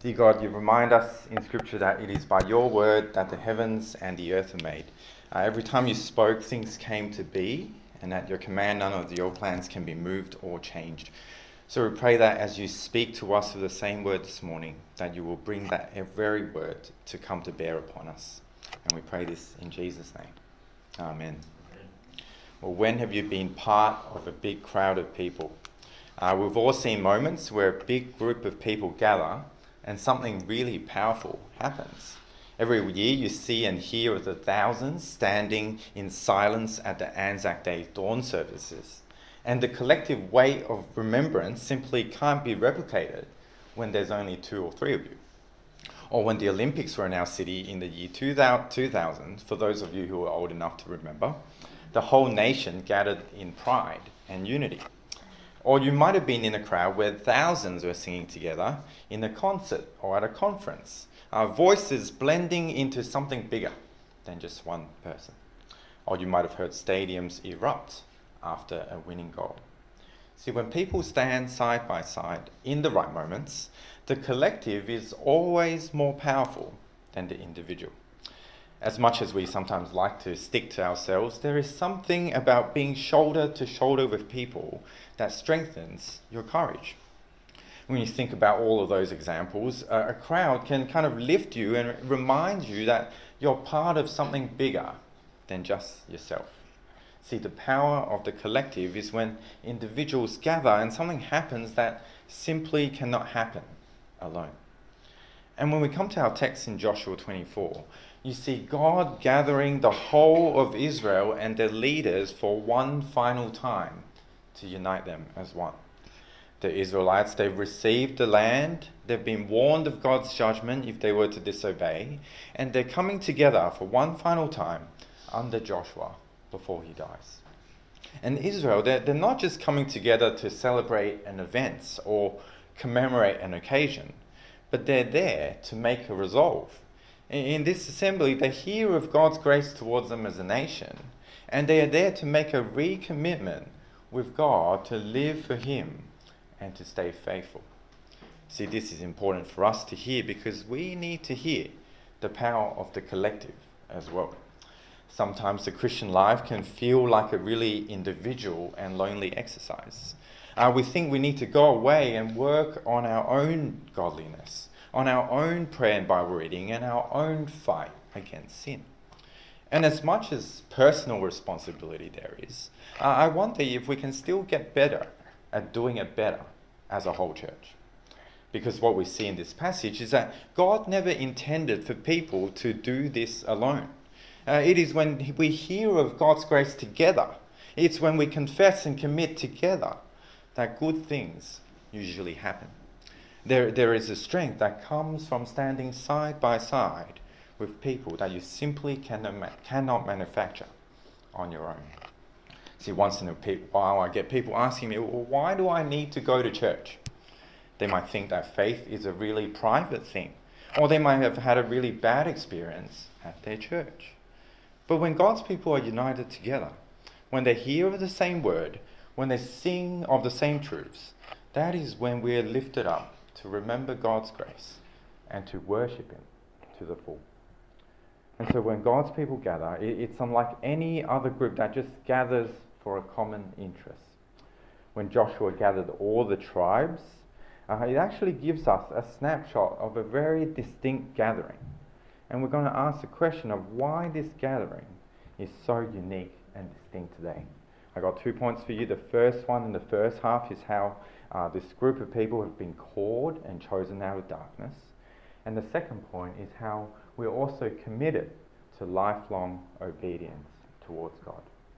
Dear God, you remind us in Scripture that it is by your word that the heavens and the earth are made. Every time you spoke, things came to be, and at your command, none of your plans can be moved or changed. So we pray that as you speak to us with the same word this morning, that you will bring that very word to come to bear upon us. And we pray this in Jesus' name. Amen. Well, when have you been part of a big crowd of people? We've all seen moments where a big group of people gather and something really powerful happens. Every year you see and hear of the thousands standing in silence at the Anzac Day dawn services. And the collective weight of remembrance simply can't be replicated when there's only 2 or 3 of you. Or when the Olympics were in our city in the year 2000, for those of you who are old enough to remember, the whole nation gathered in pride and unity. Or you might have been in a crowd where thousands were singing together in a concert or at a conference, voices blending into something bigger than just one person. Or you might have heard stadiums erupt after a winning goal. See, when people stand side by side in the right moments, the collective is always more powerful than the individual. As much as we sometimes like to stick to ourselves, there is something about being shoulder to shoulder with people that strengthens your courage. When you think about all of those examples, a crowd can kind of lift you and remind you that you're part of something bigger than just yourself. See, the power of the collective is when individuals gather and something happens that simply cannot happen alone. And when we come to our text in Joshua 24, you see God gathering the whole of Israel and their leaders for one final time to unite them as one. The Israelites, they've received the land, they've been warned of God's judgment if they were to disobey, and they're coming together for one final time under Joshua before he dies. And Israel, they're not just coming together to celebrate an event or commemorate an occasion, but they're there to make a resolve. In this assembly, they hear of God's grace towards them as a nation, and they are there to make a recommitment with God to live for Him and to stay faithful. See, this is important for us to hear because we need to hear the power of the collective as well. Sometimes the Christian life can feel like a really individual and lonely exercise. We think we need to go away and work on our own godliness, on our own prayer and Bible reading, and our own fight against sin. And as much as personal responsibility there is, I wonder if we can still get better at doing it better as a whole church. Because what we see in this passage is that God never intended for people to do this alone. It is when we hear of God's grace together, it's when we confess and commit together that good things usually happen. There is a strength that comes from standing side by side with people that you simply cannot manufacture on your own. See, once in a while I get people asking me, well, why do I need to go to church? They might think that faith is a really private thing, or they might have had a really bad experience at their church. But when God's people are united together, when they hear of the same word, when they sing of the same truths, that is when we're lifted up to remember God's grace and to worship Him to the full. And so when God's people gather, it's unlike any other group that just gathers for a common interest. When Joshua gathered all the tribes, it actually gives us a snapshot of a very distinct gathering. And we're going to ask the question of why this gathering is so unique and distinct today. I got 2 points for you. The first one in the first half is how this group of people have been called and chosen out of darkness. And the second point is how we're also committed to lifelong obedience towards God.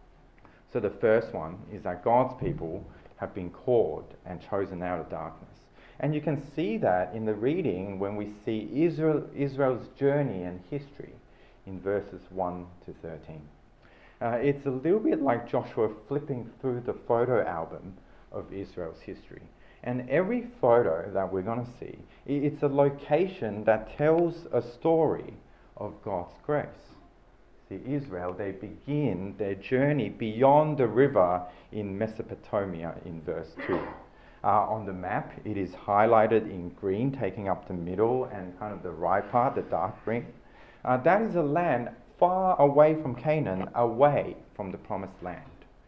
So the first one is that God's people have been called and chosen out of darkness. And you can see that in the reading when we see Israel's journey and history in verses 1 to 13. It's a little bit like Joshua flipping through the photo album of Israel's history. And every photo that we're going to see, it's a location that tells a story of God's grace. See, Israel, they begin their journey beyond the river in Mesopotamia in verse 2. On the map, it is highlighted in green, taking up the middle and kind of the right part, the dark green. That is a land far away from Canaan, away from the promised land.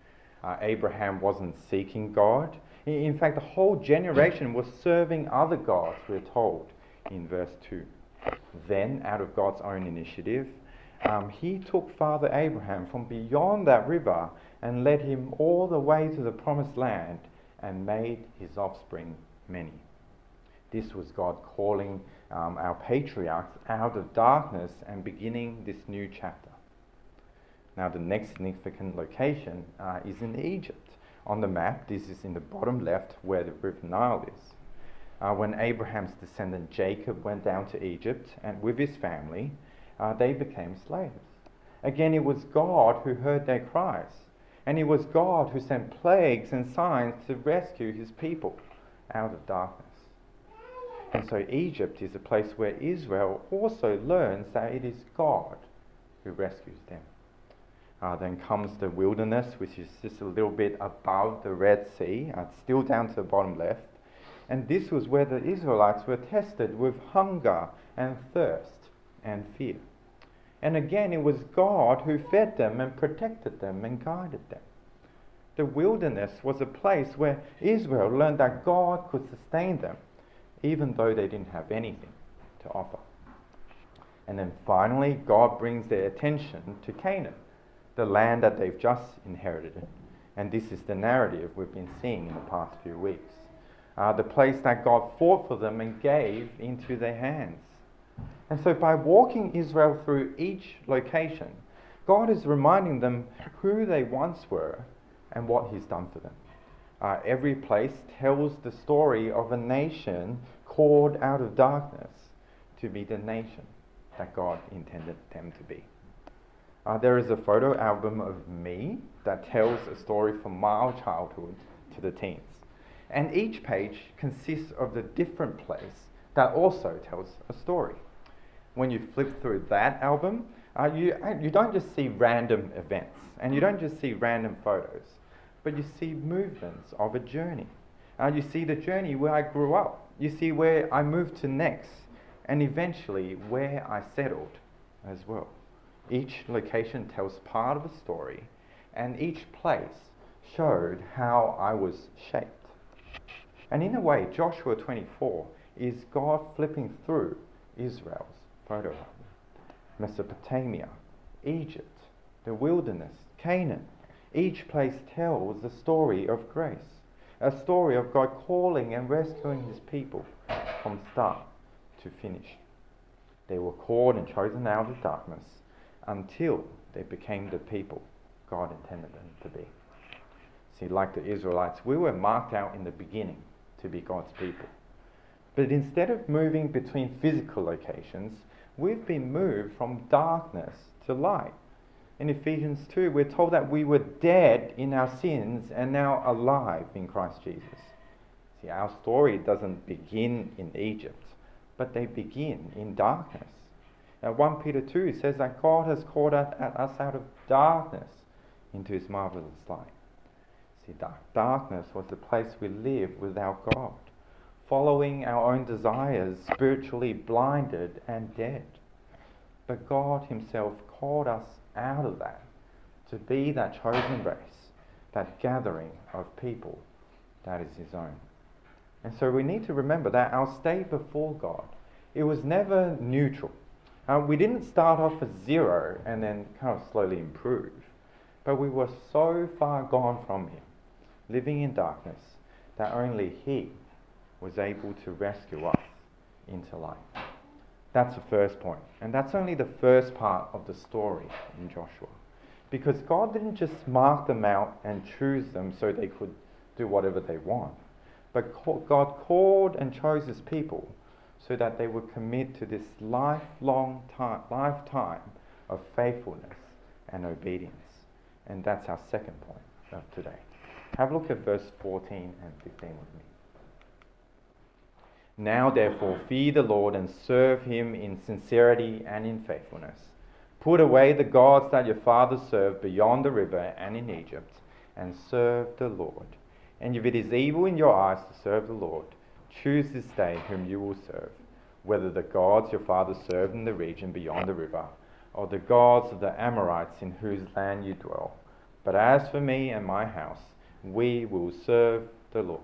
Abraham wasn't seeking God. In fact, the whole generation was serving other gods, we're told in verse 2. Then, out of God's own initiative, he took Father Abraham from beyond that river and led him all the way to the promised land and made his offspring many. This was God calling our patriarchs out of darkness and beginning this new chapter. Now, the next significant location is in Egypt. On the map, this is in the bottom left where the River Nile is. When Abraham's descendant Jacob went down to Egypt and with his family, they became slaves. Again, it was God who heard their cries, and it was God who sent plagues and signs to rescue his people out of darkness. And so Egypt is a place where Israel also learns that it is God who rescues them. Then comes the wilderness, which is just a little bit above the Red Sea, still down to the bottom left. And this was where the Israelites were tested with hunger and thirst and fear. And again, it was God who fed them and protected them and guided them. The wilderness was a place where Israel learned that God could sustain them, even though they didn't have anything to offer. And then finally, God brings their attention to Canaan, the land that they've just inherited. And this is the narrative we've been seeing in the past few weeks. The place that God fought for them and gave into their hands. And so by walking Israel through each location, God is reminding them who they once were and what he's done for them. Every place tells the story of a nation called out of darkness to be the nation that God intended them to be. There is a photo album of me that tells a story from my childhood to the teens. And each page consists of a different place that also tells a story. When you flip through that album, you don't just see random events, and you don't just see random photos, but you see movements of a journey. You see the journey where I grew up. You see where I moved to next, and eventually where I settled as well. Each location tells part of a story, and each place showed how I was shaped. And in a way, Joshua 24 is God flipping through Israel's photo album. Mesopotamia, Egypt, the wilderness, Canaan. Each place tells a story of grace, a story of God calling and rescuing his people from start to finish. They were called and chosen out of darkness until they became the people God intended them to be. See, like the Israelites, we were marked out in the beginning to be God's people. But instead of moving between physical locations, we've been moved from darkness to light. In Ephesians 2, we're told that we were dead in our sins and now alive in Christ Jesus. See, our story doesn't begin in Egypt, but they begin in darkness. Now, 1 Peter 2 says that God has called us out of darkness into his marvelous light. See, darkness was the place we lived without God, following our own desires, spiritually blinded and dead. But God himself called us out of that to be that chosen race, that gathering of people that is his own. And so we need to remember that our state before God, it was never neutral. We didn't start off at zero and then kind of slowly improve, but we were so far gone from him, living in darkness, that only he was able to rescue us into light. That's the first point. And that's only the first part of the story in Joshua. Because God didn't just mark them out and choose them so they could do whatever they want. But God called and chose his people so that they would commit to this lifetime of faithfulness and obedience. And that's our second point of today. Have a look at verse 14 and 15 with me. Now therefore fear the Lord and serve him in sincerity and in faithfulness. Put away the gods that your fathers served beyond the river and in Egypt, and serve the Lord. And if it is evil in your eyes to serve the Lord, choose this day whom you will serve, whether the gods your fathers served in the region beyond the river, or the gods of the Amorites in whose land you dwell. But as for me and my house, we will serve the Lord.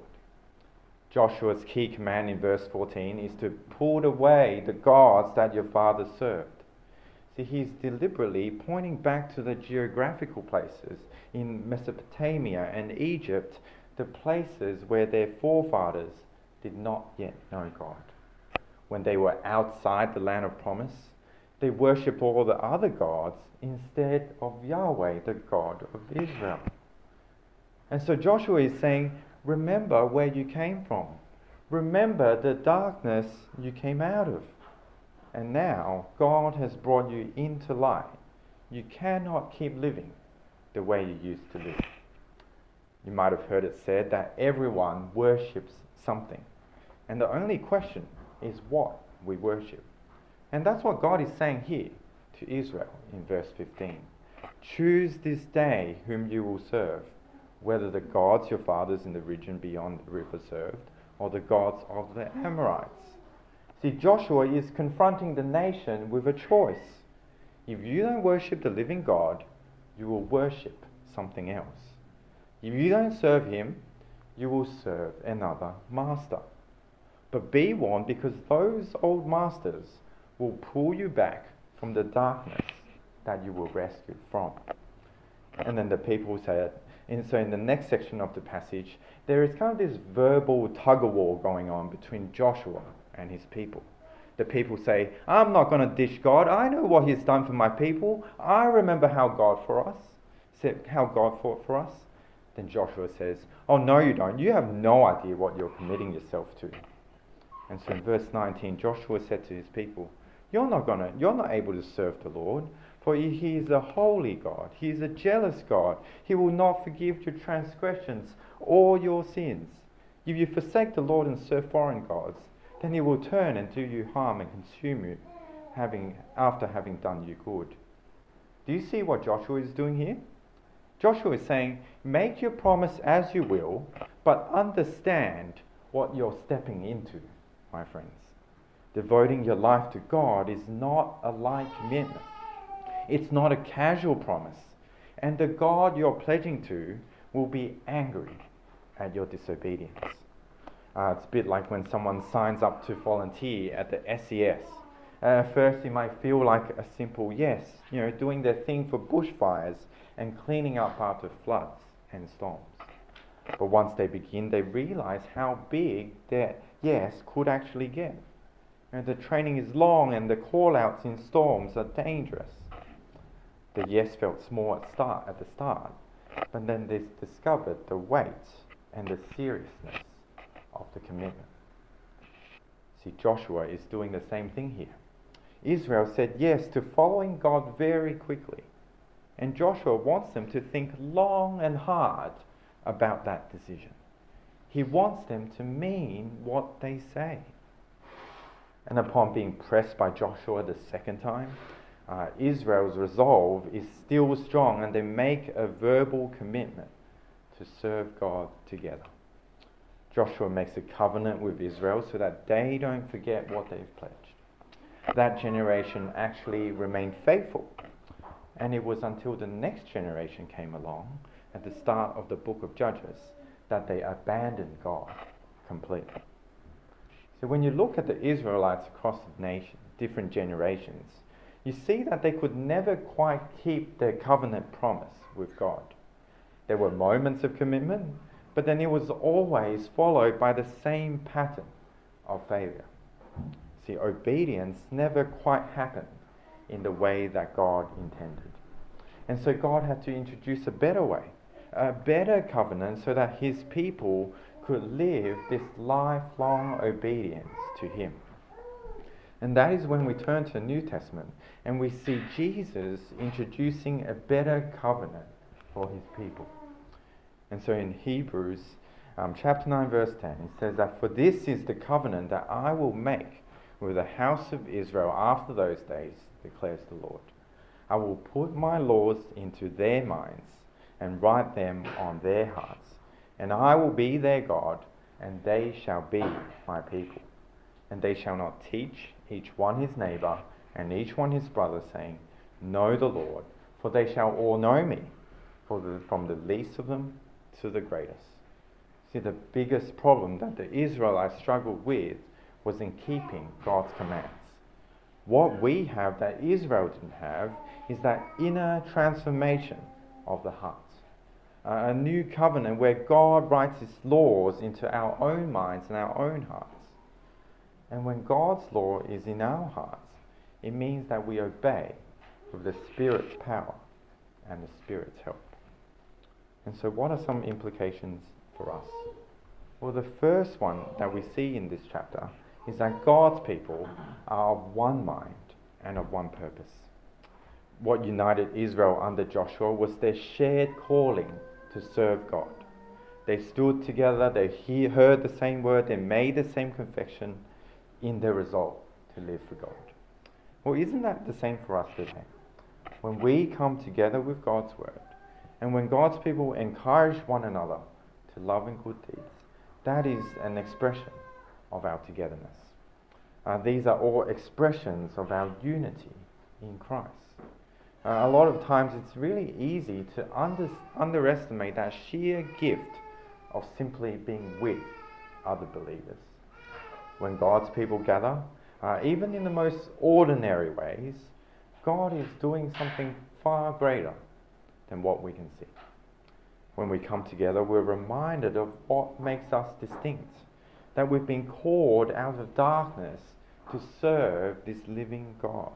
Joshua's key command in verse 14 is to put away the gods that your fathers served. See, he's deliberately pointing back to the geographical places in Mesopotamia and Egypt, the places where their forefathers did not yet know God. When they were outside the land of promise, they worship all the other gods instead of Yahweh, the God of Israel. And so Joshua is saying, remember where you came from. Remember the darkness you came out of. And now God has brought you into light. You cannot keep living the way you used to live. You might have heard it said that everyone worships something. And the only question is what we worship. And that's what God is saying here to Israel in verse 15. Choose this day whom you will serve, whether the gods your fathers in the region beyond the river served, or the gods of the Amorites. See, Joshua is confronting the nation with a choice. If you don't worship the living God, you will worship something else. If you don't serve him, you will serve another master. But be warned, because those old masters will pull you back from the darkness that you were rescued from. And then the people say it. And so in the next section of the passage, there is kind of this verbal tug-of-war going on between Joshua and his people. The people say, I'm not going to dish God. I know what he's done for my people. I remember how God fought for us. Then Joshua says, oh, no, you don't. You have no idea what you're committing yourself to. And so in verse 19, Joshua said to his people, you're not able to serve the Lord, for he is a holy God. He is a jealous God. He will not forgive your transgressions or your sins. If you forsake the Lord and serve foreign gods, then he will turn and do you harm and consume you, after having done you good. Do you see what Joshua is doing here? Joshua is saying, make your promise as you will, but understand what you're stepping into, my friends. Devoting your life to God is not a light commitment. It's not a casual promise. And the God you're pledging to will be angry at your disobedience. It's a bit like when someone signs up to volunteer at the SES. At first it might feel like a simple yes, doing their thing for bushfires and cleaning up after floods and storms. But once they begin, they realize how big their yes could actually get. The training is long and the call-outs in storms are dangerous. The yes felt small at the start, but then they discovered the weight and the seriousness of the commitment. See, Joshua is doing the same thing here. Israel said yes to following God very quickly, and Joshua wants them to think long and hard about that decision. He wants them to mean what they say. And upon being pressed by Joshua the second time, Israel's resolve is still strong, and they make a verbal commitment to serve God together. Joshua makes a covenant with Israel so that they don't forget what they've pledged. That generation actually remained faithful, and it was until the next generation came along at the start of the book of Judges that they abandoned God completely. So when you look at the Israelites across the nation, different generations, you see that they could never quite keep their covenant promise with God. There were moments of commitment, but then it was always followed by the same pattern of failure. See, obedience never quite happened in the way that God intended. And so God had to introduce a better way, a better covenant, so that his people could live this lifelong obedience to him. And that is when we turn to the New Testament and we see Jesus introducing a better covenant for his people. And so in Hebrews chapter 9 verse 10, it says that, for this is the covenant that I will make with the house of Israel after those days, declares the Lord. I will put my laws into their minds and write them on their hearts. And I will be their God, and they shall be my people. And they shall not teach each one his neighbour, and each one his brother, saying, Know the Lord, for they shall all know me, from the least of them to the greatest. See, the biggest problem that the Israelites struggled with was in keeping God's commands. What we have that Israel didn't have is that inner transformation of the heart. A new covenant where God writes his laws into our own minds and our own hearts. And when God's law is in our hearts, it means that we obey with the Spirit's power and the Spirit's help. And so what are some implications for us? Well, the first one that we see in this chapter is that God's people are of one mind and of one purpose. What united Israel under Joshua was their shared calling to serve God. They stood together, they heard the same word, they made the same confession in their resolve to live for God. Well, isn't that the same for us today? When we come together with God's word, and when God's people encourage one another to love and good deeds, that is an expression of our togetherness. These are all expressions of our unity in Christ. A lot of times it's really easy to underestimate that sheer gift of simply being with other believers. When God's people gather, even in the most ordinary ways, God is doing something far greater than what we can see. When we come together, we're reminded of what makes us distinct, that we've been called out of darkness to serve this living God.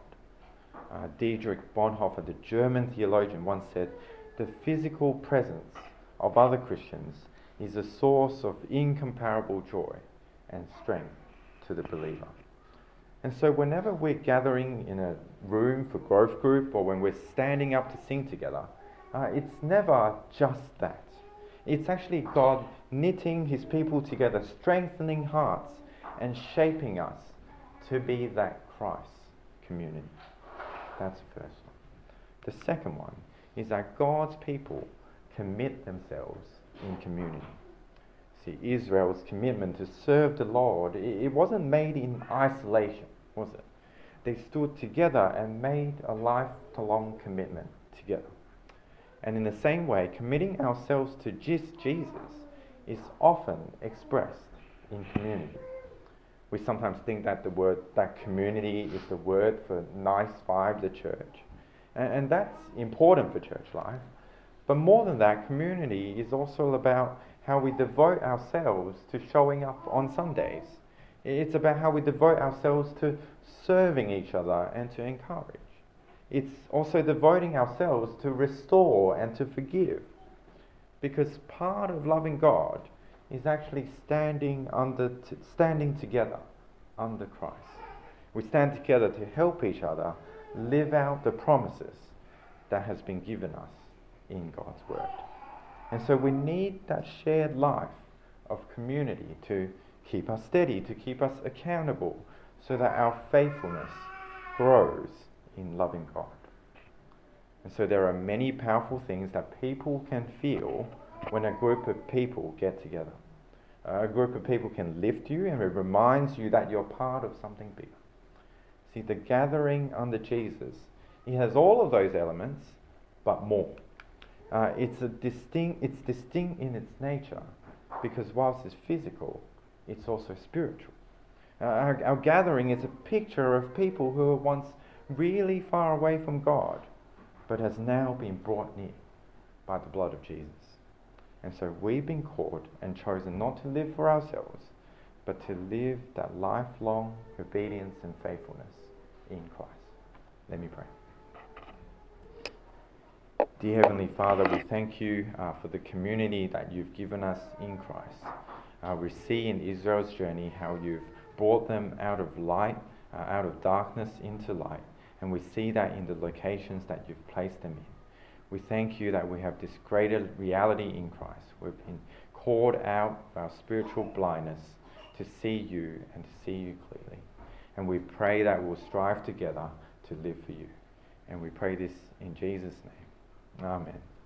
Dietrich Bonhoeffer, the German theologian, once said, "The physical presence of other Christians is a source of incomparable joy and strength to the believer." And so whenever we're gathering in a room for growth group, or when we're standing up to sing together, it's never just that. It's actually God knitting his people together, strengthening hearts, and shaping us to be that Christ community. That's the first one. The second one is that God's people commit themselves in community. See, Israel's commitment to serve the Lord, it wasn't made in isolation, was it? They stood together and made a lifelong commitment together. And in the same way, committing ourselves to just Jesus is often expressed in community. We sometimes think that that community is the word for nice vibes at church. And that's important for church life. But more than that, community is also about how we devote ourselves to showing up on Sundays. It's about how we devote ourselves to serving each other and to encourage. It's also devoting ourselves to restore and to forgive. Because part of loving God is actually standing together under Christ. We stand together to help each other live out the promises that has been given us in God's word. And so we need that shared life of community to keep us steady, to keep us accountable, so that our faithfulness grows in loving God. And so there are many powerful things that people can feel when a group of people get together. A group of people can lift you, and it reminds you that you're part of something bigger. See, the gathering under Jesus, it has all of those elements, but more. It's distinct in its nature, because whilst it's physical, it's also spiritual. Our gathering is a picture of people who were once really far away from God, but has now been brought near by the blood of Jesus. And so we've been called and chosen not to live for ourselves, but to live that lifelong obedience and faithfulness in Christ. Let me pray. Dear Heavenly Father, we thank you for the community that you've given us in Christ. We see in Israel's journey how you've brought them out of light, out of darkness into light. And we see that in the locations that you've placed them in. We thank you that we have this greater reality in Christ. We've been called out of our spiritual blindness to see you and to see you clearly. And we pray that we'll strive together to live for you. And we pray this in Jesus' name. Amen.